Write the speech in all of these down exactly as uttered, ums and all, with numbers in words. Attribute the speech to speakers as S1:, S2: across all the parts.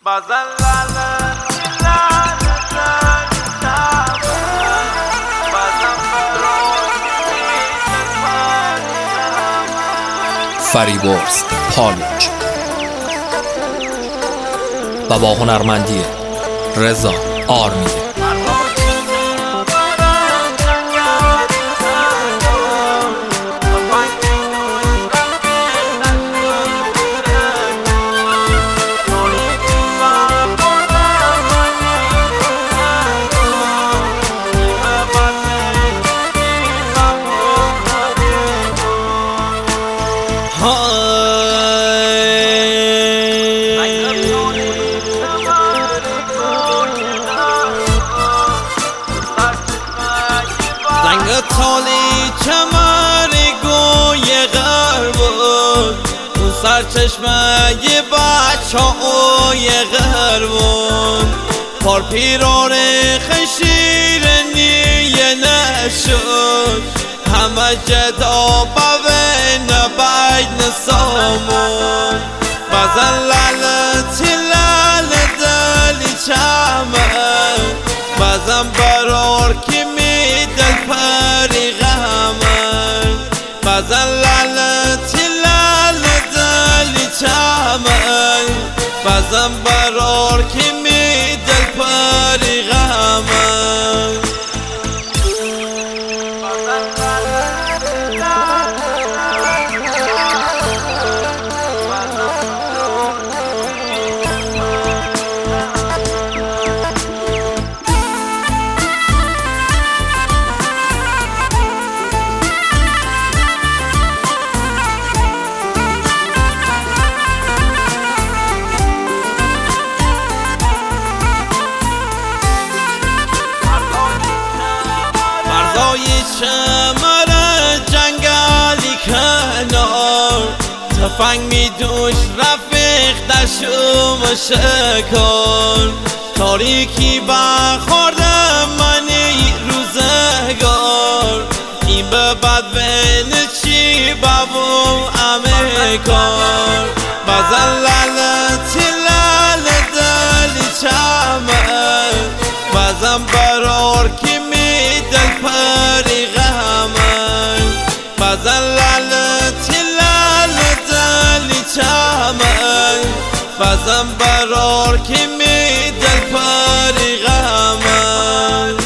S1: فریبرز پالوچ و با هنرمندی رضا آرمی.
S2: زنگ تالی چمر گوی غر بود، اون سرچشمه بچه اوی غر بود. پار پیرار خشیر نیه نشد، همه جدا بوین بین سامون. بزن لالتی لال دلی چمن، بزن برار کی می دل پری غمن. بزن لالتی لال دلی چمن، بزن برار کی می دل پری غمن. چمر جنگلی کنار، تفنگ می دوش رفیق دشوم شکار. تاریکی برخورده منی روزگار، این به بد بین چی ببوم امه کار. بزن لالتی لال دلی چمن، بزن برار کی می دل پری غمن. بزن لالتی لال دلی چمن، بزن برار کی می دل پری غمن.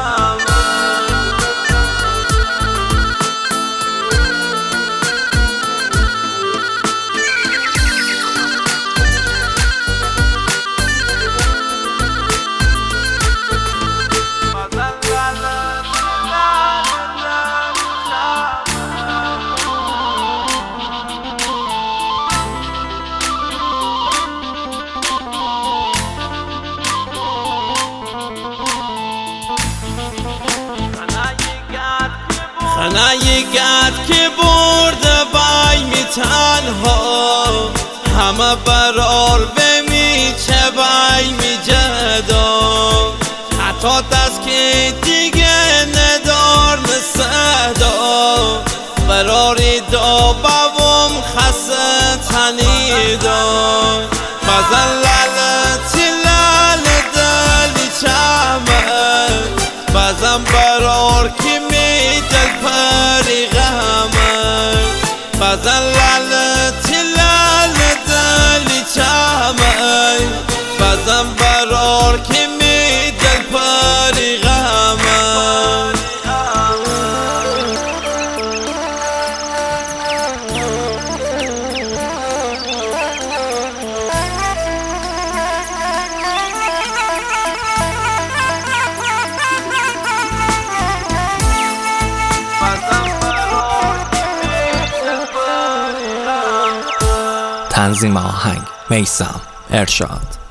S2: خنه گرد که برده بای می تنها، همه برار بمی چه بای می جدا. حتی دست که دیگه ندار نسدا، براری دا بابم خسته تنیدا. بزن لالتی لال دلی چمن، بزن برار کی می دل پری غمن. بزن لالتی لال دلی چمن، بزن برار کی می دل پری غمن.
S1: تنظیم آهنگ میثم ارشاد.